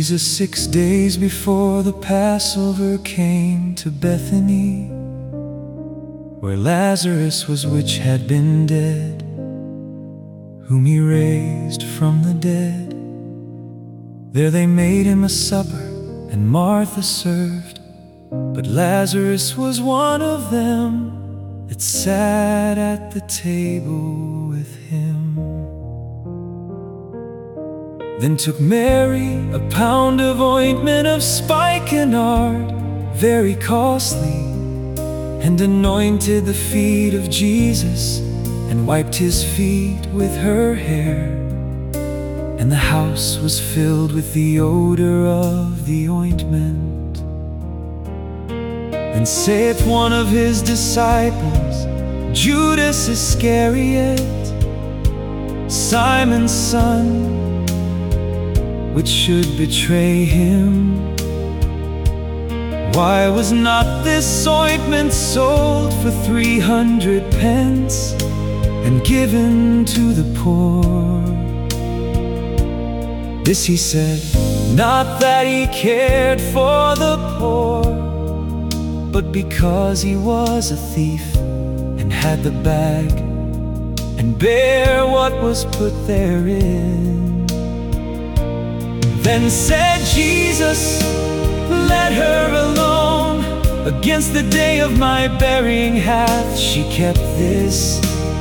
Jesus, 6 days before the Passover, came to Bethany, where Lazarus was, which had been dead, whom he raised from the dead. There they made him a supper, and Martha served, but Lazarus was one of them that sat at the table with him. Then took Mary a pound of ointment of spikenard, very costly, and anointed the feet of Jesus, and wiped his feet with her hair. And the house was filled with the odor of the ointment. Then saith one of his disciples, Judas Iscariot, Simon's son, which should betray him, why was not this ointment sold for 300 pence and given to the poor? This he said, not that he cared for the poor, but because he was a thief, and had the bag, and bare what was put therein. Then said Jesus, let her alone. Against the day of my burying hath she kept this.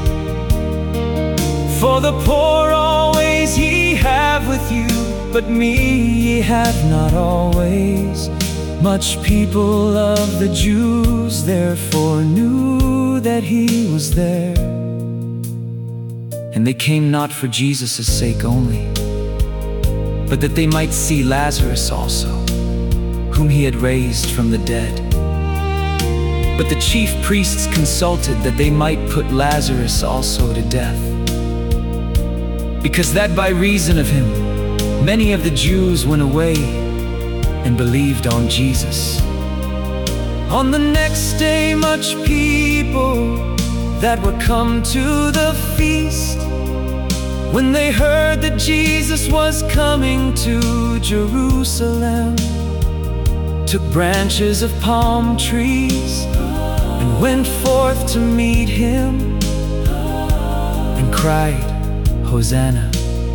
For the poor always ye have with you, but me ye have not always. Much people of the Jews therefore knew that he was there, and they came not for Jesus' sake only, but that they might see Lazarus also, whom he had raised from the dead. But the chief priests consulted that they might put Lazarus also to death, because that by reason of him many of the Jews went away and believed on Jesus. On the next day much people that were come to the feast, when they heard that Jesus was coming to Jerusalem, took branches of palm trees and went forth to meet him, and cried, Hosanna!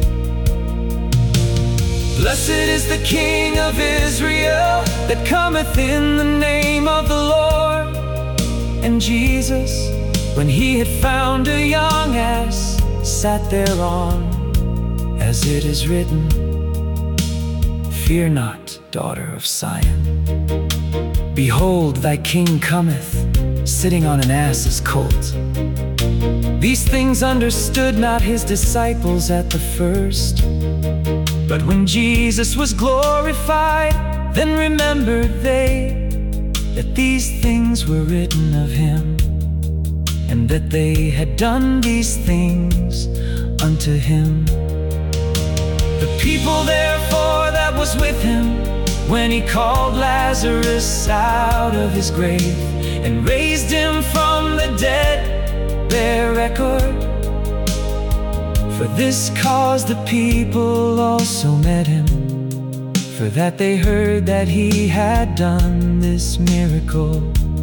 Blessed is the King of Israel that cometh in the name of the Lord. And Jesus, when he had found a young ass, sat thereon, as it is written, Fear not, daughter of Zion. Behold, thy king cometh, sitting on an ass's colt. These things understood not his disciples at the first, but when Jesus was glorified, then remembered they that these things were written of him, and that they had done these things unto him. The people therefore that was with him, when he called Lazarus out of his grave, and raised him from the dead, bear record. For this cause the people also met him, for that they heard that he had done this miracle.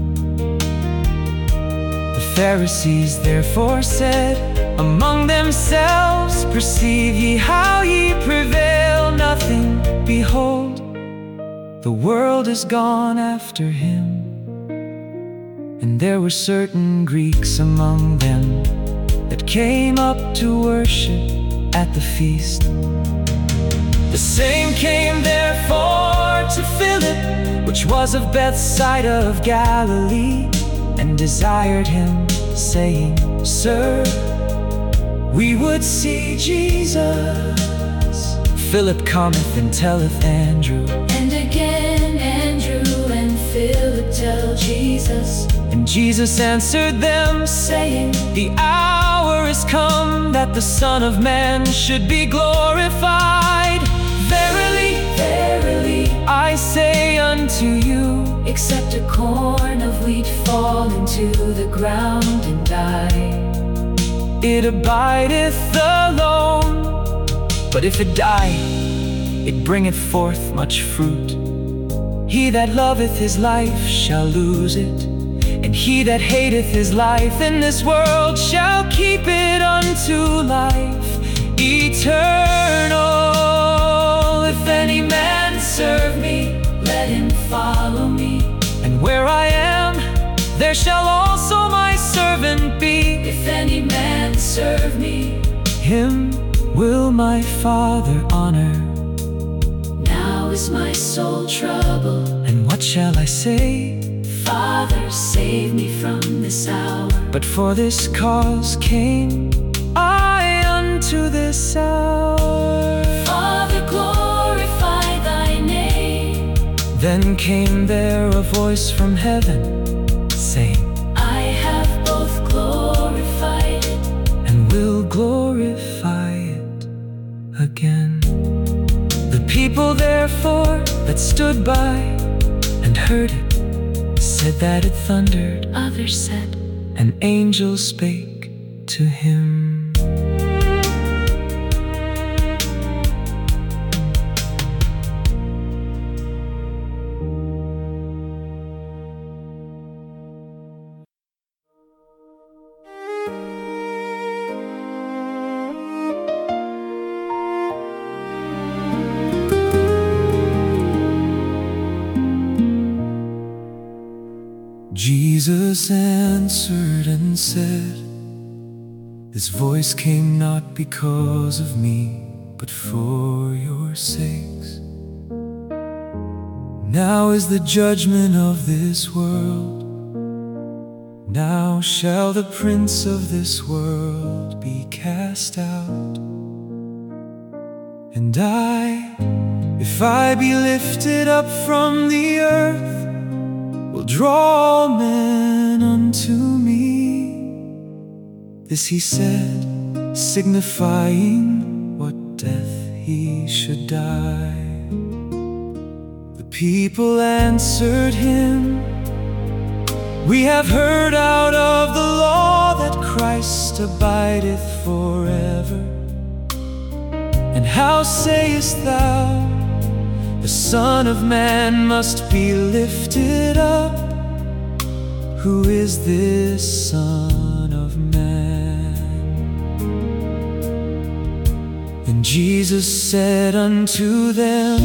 The Pharisees therefore said among themselves, Perceive ye how ye prevail nothing? Behold, the world is gone after him. And there were certain Greeks among them that came up to worship at the feast. The same came therefore to Philip, which was of Bethsaida of Galilee, and desired him, saying, Sir, we would see Jesus. Philip cometh and telleth Andrew, and again Andrew and Philip tell Jesus. And Jesus answered them, saying, The hour is come that the Son of Man should be glorified. Verily, verily, I say unto you, except a corn of wheat fall into the ground and die, it abideth alone. But if it die, it bringeth forth much fruit. He that loveth his life shall lose it, and he that hateth his life in this world shall keep it unto life eternal. If any man serve me, let him follow me, and where I am, there shall also my servant be. If any man serve me, him will my Father honor. now is my soul troubled, And what shall I say? Father, save me from this hour. But for this cause came I unto this hour. Father, glorify thy name. Then came there a voice from heaven, saying, I have both glorified it, and will glorify it again. The people therefore that stood by and heard it said that it thundered. others said, An angel spake to him. Jesus answered and said, This voice came not because of me, but for your sakes. Now is the judgment of this world. Now shall the prince of this world be cast out. And I, if I be lifted up from the earth, will draw all men unto me. This he said, signifying what death he should die. The people answered him, We have heard out of the law that Christ abideth forever. And how sayest thou, the Son of Man must be lifted up? Who is this Son of Man? Then Jesus said unto them,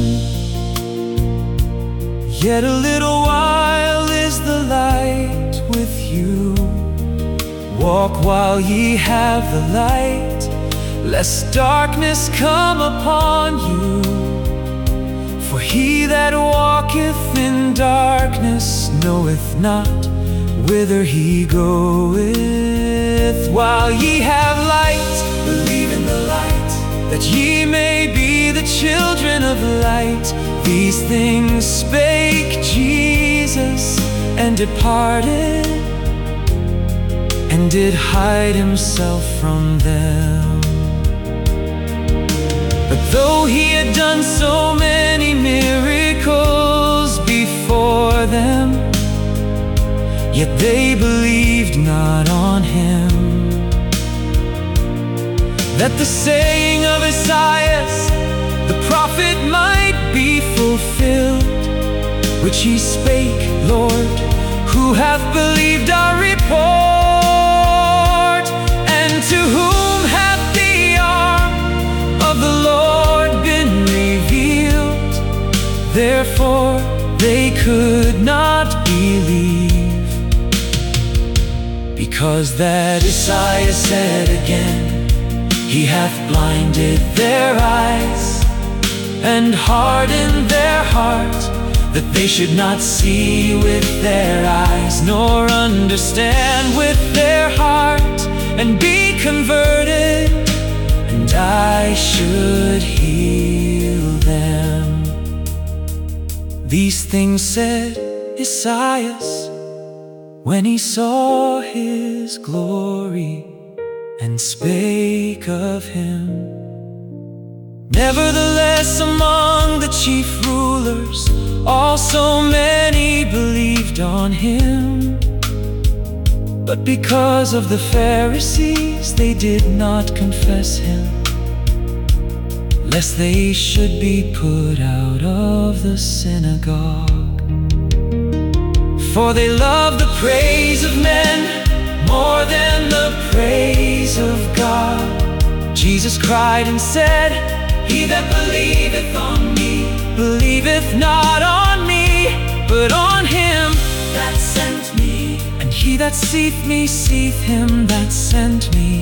Yet a little while is the light with you. Walk while ye have the light, lest darkness come upon you. For he that walketh in darkness knoweth not whither he goeth. While ye have light, believe in the light, that ye may be the children of light. These things spake Jesus, and departed, and did hide himself from them. But though he had done so many miracles before them, yet they believed not on him. That the saying of Esaias, the prophet, might be fulfilled, which he spake, Lord, who hath believed our report? And to whom hath the arm of the Lord been revealed? Therefore they could not believe, because that Esaias said again, He hath blinded their eyes, and hardened their heart, that they should not see with their eyes, nor understand with their heart, and be converted, and I should heal them. These things said Esaias when he saw his glory, and spake of him. Nevertheless, among the chief rulers also many believed on him. But because of the Pharisees, they did not confess him, lest they should be put out of the synagogue. For they love the praise of men more than the praise of God. Jesus cried and said, He that believeth on me, believeth not on me, but on him that sent me. And he that seeth me, seeth him that sent me.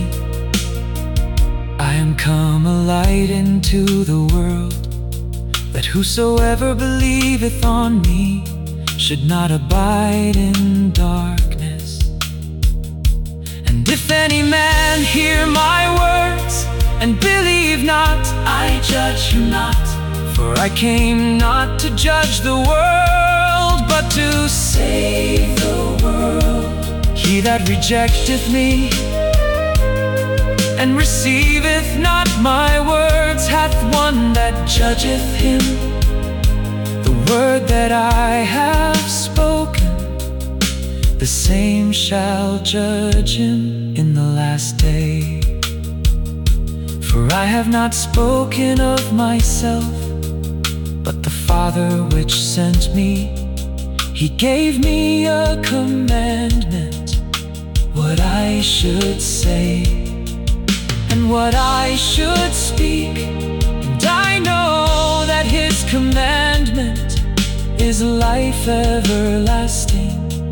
I am come a light into the world, that whosoever believeth on me should not abide in darkness. And if any man hear my words and believe not, I judge him not. For I came not to judge the world, but to save the world. He that rejecteth me and receiveth not my words hath one that judgeth him. The word that I have spoken, the same shall judge him in the last day. For I have not spoken of myself, but the Father which sent me, He gave me a commandment, what I should say and what I should speak. And I know that His commandment is life everlasting.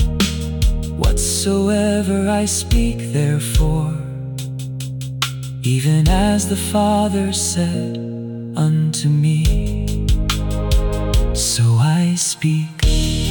Whatsoever I speak, therefore, even as the Father said unto me, so I speak.